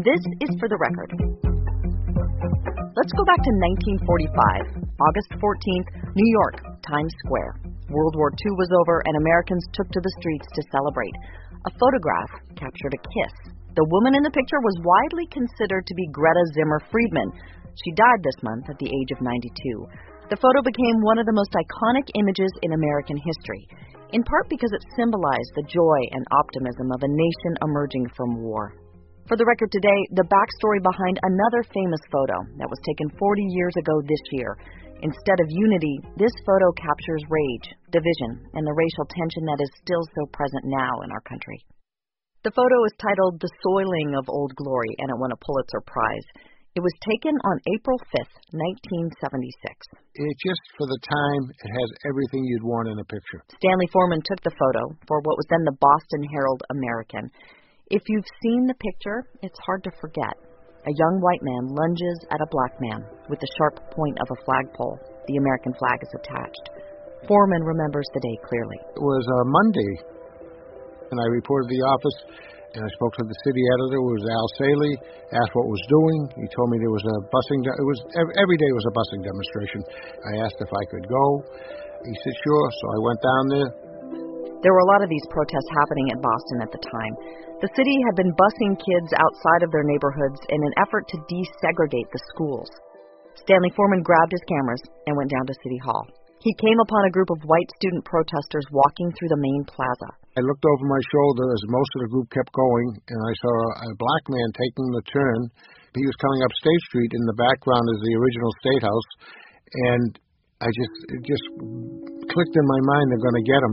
This is For the Record. Let's go back to 1945, August 14th, New York, Times Square. World War II was over and Americans took to the streets to celebrate. A photograph captured a kiss. The woman in the picture was widely considered to be Greta Zimmer Friedman. She died this month at the age of 92. The photo became one of the most iconic images in American history, in part because it symbolized the joy and optimism of a nation emerging from war. For the Record today, the backstory behind another famous photo that was taken 40 years ago this year. Instead of unity, this photo captures rage, division, and the racial tension that is still so present now in our country. The photo is titled The Soiling of Old Glory, and it won a Pulitzer Prize. It was taken on April 5th, 1976. It just, for the time, it has everything you'd want in a picture. Stanley Forman took the photo for what was then the Boston Herald American. If you've seen the picture, it's hard to forget. A young white man lunges at a black man with the sharp point of a flagpole. The American flag is attached. Forman remembers the day clearly. It was a Monday, and I reported to the office, and I spoke to the city editor, who was Al Saley, asked what was doing. He told me there was a busing, every day was a busing demonstration. I asked if I could go. He said, sure, so I went down there. There were a lot of these protests happening at Boston at the time. The city had been busing kids outside of their neighborhoods in an effort to desegregate the schools. Stanley Forman grabbed his cameras and went down to City Hall. He came upon a group of white student protesters walking through the main plaza. I looked over my shoulder as most of the group kept going, and I saw a black man taking the turn. He was coming up State Street. In the background is the original State House, and it just clicked in my mind, they're going to get him.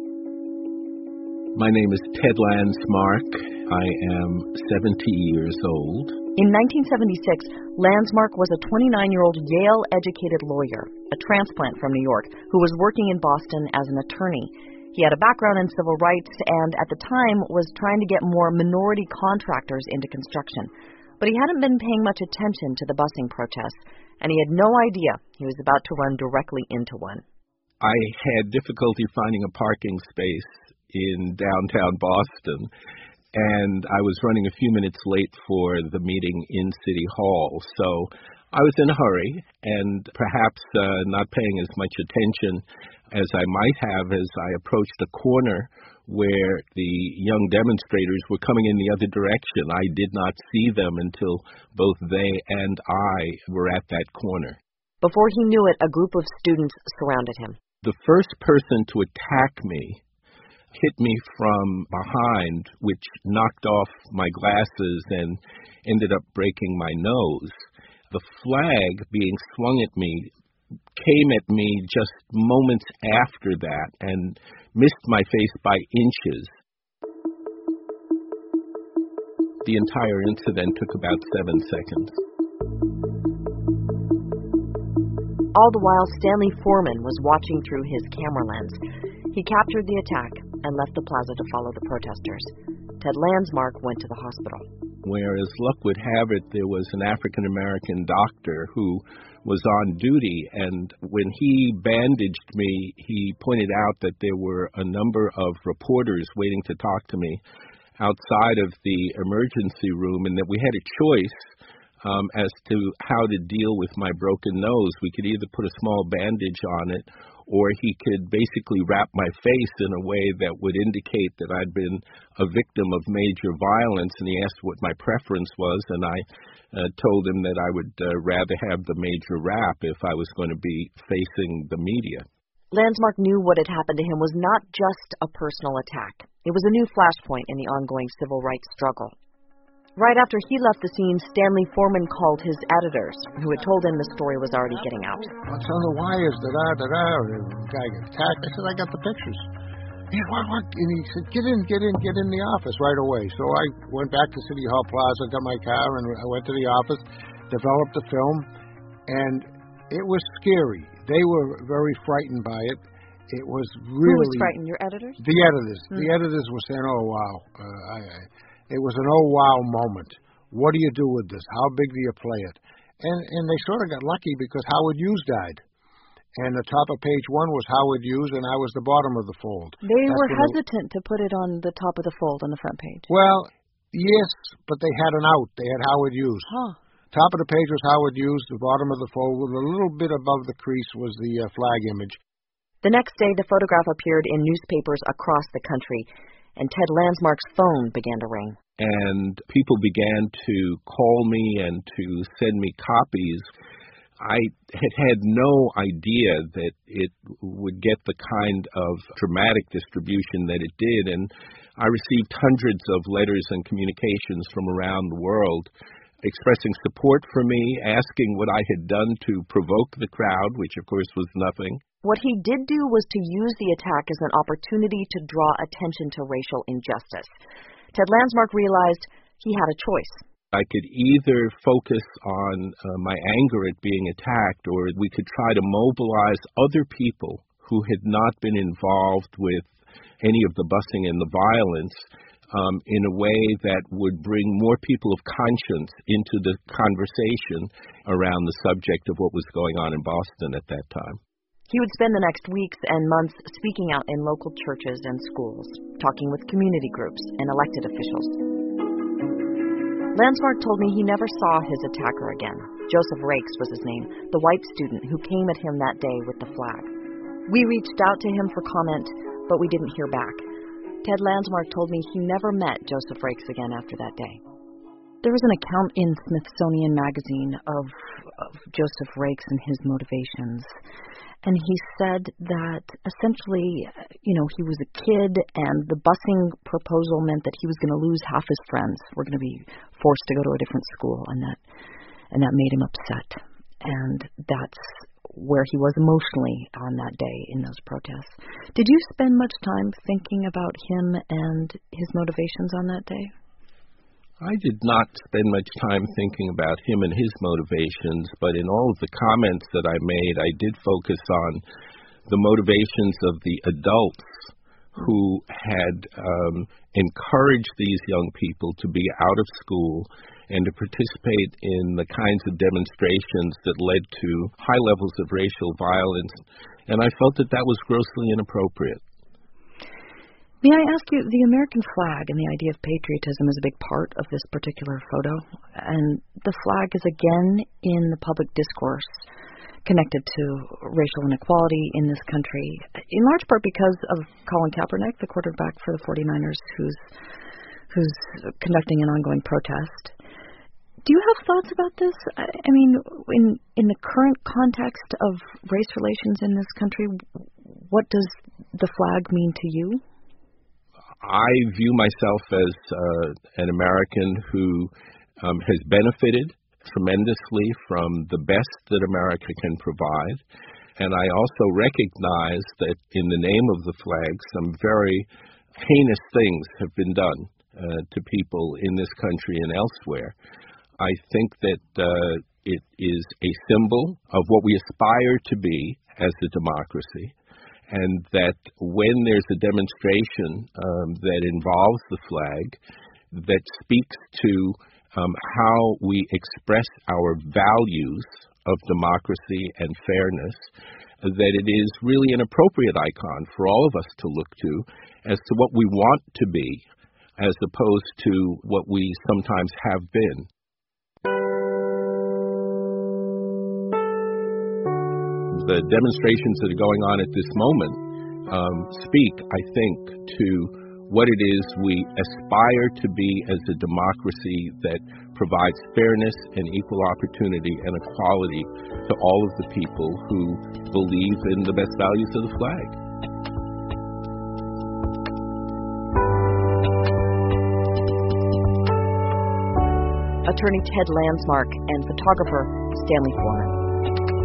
My name is Ted Landsmark. I am 70 years old. In 1976, Landsmark was a 29-year-old Yale-educated lawyer, a transplant from New York, who was working in Boston as an attorney. He had a background in civil rights and, at the time, was trying to get more minority contractors into construction. But he hadn't been paying much attention to the busing protests, and he had no idea he was about to run directly into one. I had difficulty finding a parking space in downtown Boston, and I was running a few minutes late for the meeting in City Hall. So I was in a hurry and perhaps not paying as much attention as I might have as I approached a corner where the young demonstrators were coming in the other direction. I did not see them until both they and I were at that corner. Before he knew it, a group of students surrounded him. The first person to attack me hit me from behind, which knocked off my glasses and ended up breaking my nose. The flag being swung at me came at me just moments after that and missed my face by inches. The entire incident took about 7 seconds. All the while, Stanley Forman was watching through his camera lens. He captured the attack and left the plaza to follow the protesters. Ted Landsmark went to the hospital. Where, as luck would have it, there was an African-American doctor who was on duty, and when he bandaged me, he pointed out that there were a number of reporters waiting to talk to me outside of the emergency room, and that we had a choice as to how to deal with my broken nose. We could either put a small bandage on it, or he could basically wrap my face in a way that would indicate that I'd been a victim of major violence, and he asked what my preference was, and I told him that I would rather have the major wrap if I was going to be facing the media. Landsmark knew what had happened to him was not just a personal attack. It was a new flashpoint in the ongoing civil rights struggle. Right after he left the scene, Stanley Forman called his editors, who had told him the story was already getting out. What's on the wires? The guy got attacked. I said, I got the pictures. Yeah, what? And he said, get in the office right away. So I went back to City Hall Plaza, got my car, and I went to the office, developed the film, and it was scary. They were very frightened by it. It was really... Who was frightened, your editors? The editors. The editors were saying, oh, wow. It was an oh, wow moment. What do you do with this? How big do you play it? And they sort of got lucky because Howard Hughes died. And the top of page 1 was Howard Hughes, and I was the bottom of the fold. They were hesitant to put it on the top of the fold on the front page. Well, Yes, but they had an out. They had Howard Hughes. Huh. Top of the page was Howard Hughes. The bottom of the fold, a little bit above the crease, was the flag image. The next day, the photograph appeared in newspapers across the country, and Ted Landsmark's phone began to ring. And people began to call me and to send me copies. I had no idea that it would get the kind of dramatic distribution that it did, and I received hundreds of letters and communications from around the world expressing support for me, asking what I had done to provoke the crowd, which of course was nothing. What he did do was to use the attack as an opportunity to draw attention to racial injustice. Ted Landsmark realized he had a choice. I could either focus on my anger at being attacked, or we could try to mobilize other people who had not been involved with any of the busing and the violence in a way that would bring more people of conscience into the conversation around the subject of what was going on in Boston at that time. He would spend the next weeks and months speaking out in local churches and schools, talking with community groups and elected officials. Landsmark told me he never saw his attacker again. Joseph Rakes was his name, the white student who came at him that day with the flag. We reached out to him for comment, but we didn't hear back. Ted Landsmark told me he never met Joseph Rakes again after that day. There was an account in Smithsonian Magazine of Joseph Rakes and his motivations. And he said that essentially, he was a kid, and the busing proposal meant that he was going to lose half his friends. We're going to be forced to go to a different school, and that made him upset. And that's where he was emotionally on that day in those protests. Did you spend much time thinking about him and his motivations on that day? I did not spend much time thinking about him and his motivations, but in all of the comments that I made, I did focus on the motivations of the adults who had encouraged these young people to be out of school and to participate in the kinds of demonstrations that led to high levels of racial violence, and I felt that that was grossly inappropriate. May I ask you, the American flag and the idea of patriotism is a big part of this particular photo, and the flag is again in the public discourse connected to racial inequality in this country, in large part because of Colin Kaepernick, the quarterback for the 49ers, who's conducting an ongoing protest. Do you have thoughts about this? I mean, in the current context of race relations in this country, what does the flag mean to you? I view myself as an American who has benefited tremendously from the best that America can provide, and I also recognize that in the name of the flag, some very heinous things have been done to people in this country and elsewhere. I think that it is a symbol of what we aspire to be as a democracy, and that when there's a demonstration that involves the flag that speaks to how we express our values of democracy and fairness, that it is really an appropriate icon for all of us to look to as to what we want to be, as opposed to what we sometimes have been. The demonstrations that are going on at this moment speak, I think, to what it is we aspire to be as a democracy that provides fairness and equal opportunity and equality to all of the people who believe in the best values of the flag. Attorney Ted Landsmark and photographer Stanley Foreman.